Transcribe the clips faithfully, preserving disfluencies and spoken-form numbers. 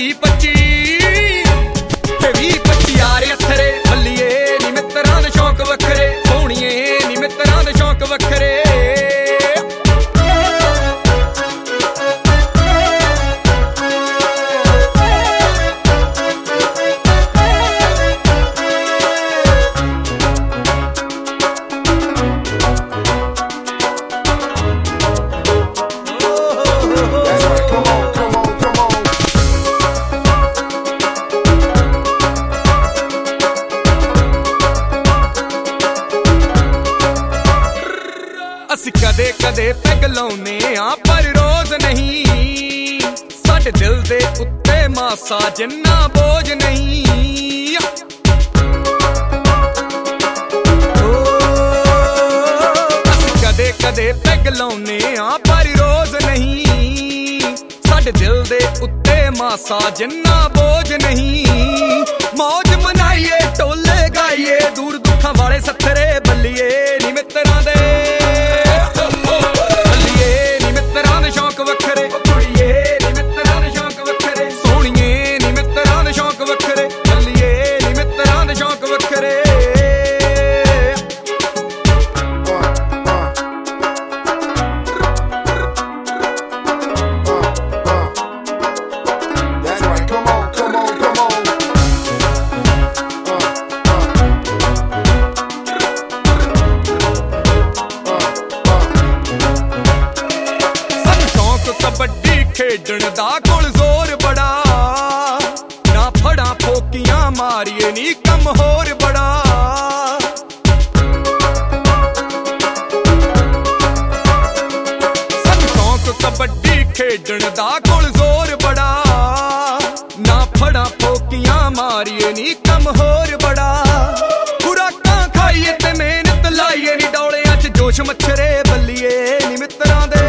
ਵੀਹ ਪੱਚੀ ਤੇ ਵੀਹ ਪੱਚੀ ਯਾਰ ਅੱਥਰੇ ਬੱਲੀਏ ਨੀ ਮਿੱਤਰਾਂ ਦੇ ਸ਼ੌਕ ਵੱਖਰੇ ਸੋਹਣੀਏ ਨੀ ਮਿੱਤਰਾਂ ਦੇ ਸ਼ੌਕ ਵੱਖਰੇ ਅਸੀਂ ਕਦੇ ਕਦੇ ਪੈਗ ਲਾਉਨੇ ਆ ਪਰ ਰੋਜ਼ ਨਹੀਂ ਸਾਡੇ ਦਿਲ ਦੇ ਉੱਤੇ ਮਾਸਾ ਜਿੰਨਾ ਬੋਝ ਨਹੀਂ ਅਸੀਂ ਕਦੇ ਕਦੇ ਪੈਗ ਲਾਉਨੇ ਆ ਪਰ ਰੋਜ਼ ਨਹੀਂ ਸਾਡੇ ਦਿਲ ਦੇ ਉੱਤੇ ਮਾਸਾ ਜਿੰਨਾ ਬੋਝ ਨਹੀਂ ਮੌਜ ਮਨਾਈਏ ਟੋਲੇ ਗਾਈਏ ਦੂਰ ਦੁੱਖਾਂ ਵਾਲੇ ਸੱਥਰੇ ਬੱਲੀਏ ਨੀ ਮਿੱਤਰਾਂ ਦੇ ਕਬੱਡੀ ਖੇਡਣ ਦਾ ਕੋਲ ਜ਼ੋਰ ਬੜਾ ਨਾ ਫੜਾਂ ਫੋਕੀਆਂ ਮਾਰੀਏ ਨੀ ਕੰਮ ਹੋਰ ਬੜਾ ਸਾਨੂੰ ਸ਼ੌਂਕ ਕਬੱਡੀ ਖੇਡਣ ਦਾ ਕੋਲ ਜ਼ੋਰ ਬੜਾ ਨਾ ਫੜਾਂ ਫੋਕੀਆਂ ਮਾਰੀਏ ਨੀ ਕੰਮ ਹੋਰ ਬੜਾ ਖੁਰਾਕਾਂ ਖਾਈਏ ਤੇ ਮਿਹਨਤ ਲਾਈਏ ਨੀ ਡੌਲਿਆਂ 'ਚ ਜੋਸ਼ ਮੱਛਰੇ ਬੱਲੀਏ ਨੀ ਮਿੱਤਰਾਂ ਦੇ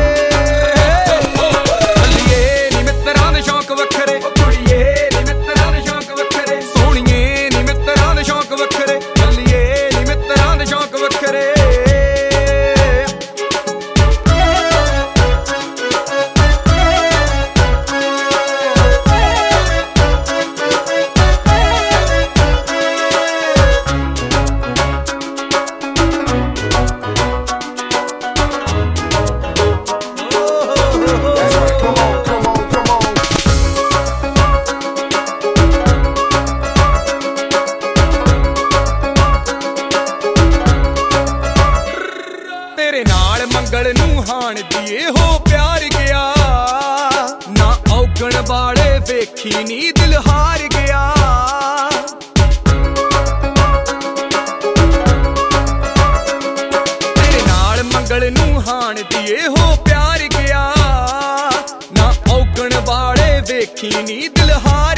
ਤੇਰੇ ਨਾਲ ਮੰਗਲ ਨੂੰ ਹਾਣ ਦੀ ਇਹੋ ਪਿਆਰ ਗਿਆ ਨਾ ਔਗਣ ਵਾਲੇ ਵੇਖੀ ਨੀ ਦਿਲ ਹਾਰ ਗਿਆ ਤੇਰੇ ਨਾਲ ਮੰਗਲ ਨੂੰ ਹਾਣ ਦੀ ਇਹੋ ਪਿਆਰ ਗਿਆ ਨਾ ਔਗਣ ਵਾਲੇ ਵੇਖੀ ਨੀ ਦਿਲ ਹਾਰ